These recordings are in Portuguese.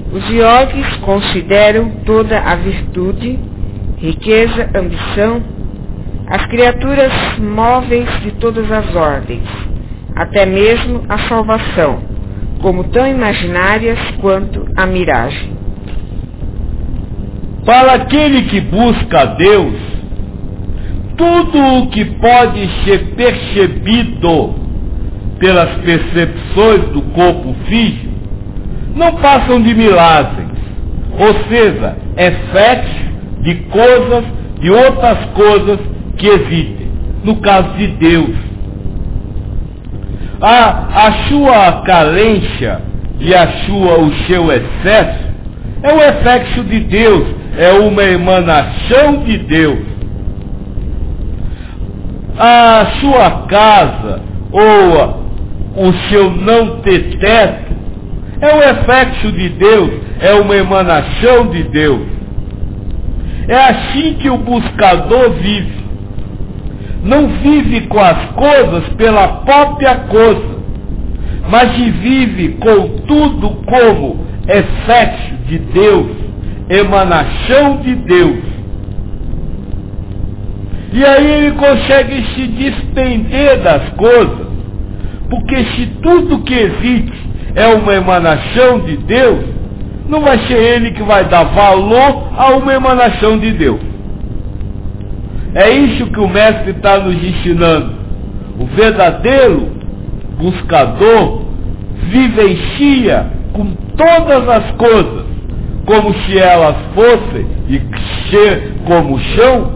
Os iogues consideram toda a virtude, riqueza, ambição, as criaturas móveis de todas as ordens, até mesmo a salvação, como tão imaginárias quanto a miragem. Para aquele que busca a Deus, tudo o que pode ser percebido pelas percepções do corpo físico não passam de milagres, ou seja, efeitos de coisas, de outras coisas que existem. No caso de Deus, a sua carência e o seu excesso é um efeito de Deus, é uma emanação de Deus. A sua casa ou o seu não ter teto é um efeito de Deus, é uma emanação de Deus. É assim que o buscador vive. Não vive com as coisas pela própria coisa, mas vive com tudo como efeito de Deus, emanação de Deus. E aí ele consegue se despender das coisas, porque se tudo que existe é uma emanação de Deus, não vai ser ele que vai dar valor a uma emanação de Deus. É isso que o mestre está nos ensinando. O verdadeiro buscador vivencia com todas as coisas como se elas fossem e ser como são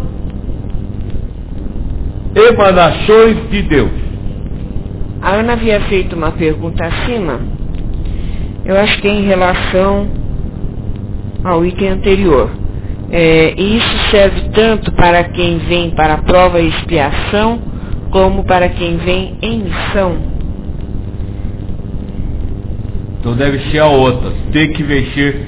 emanações de Deus. A Ana havia feito uma pergunta acima, eu acho que em relação ao item anterior. E isso serve tanto para quem vem para a prova e expiação, como para quem vem em missão. Então deve ser a outra, tem que vencer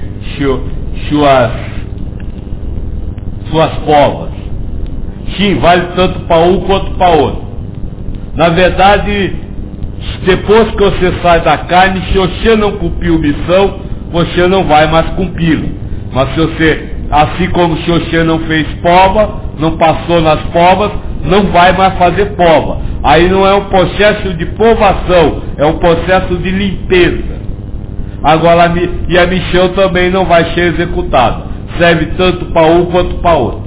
suas provas. Sim, vale tanto para um quanto para outro. Na verdade, depois que você sai da carne, se você não cumpriu missão, você não vai mais cumpri-la. Mas se você, assim como se você não fez prova, não passou nas provas, não vai mais fazer prova. Aí não é um processo de provação, é um processo de limpeza. Agora, e a missão também não vai ser executada. Serve tanto para um quanto para outro.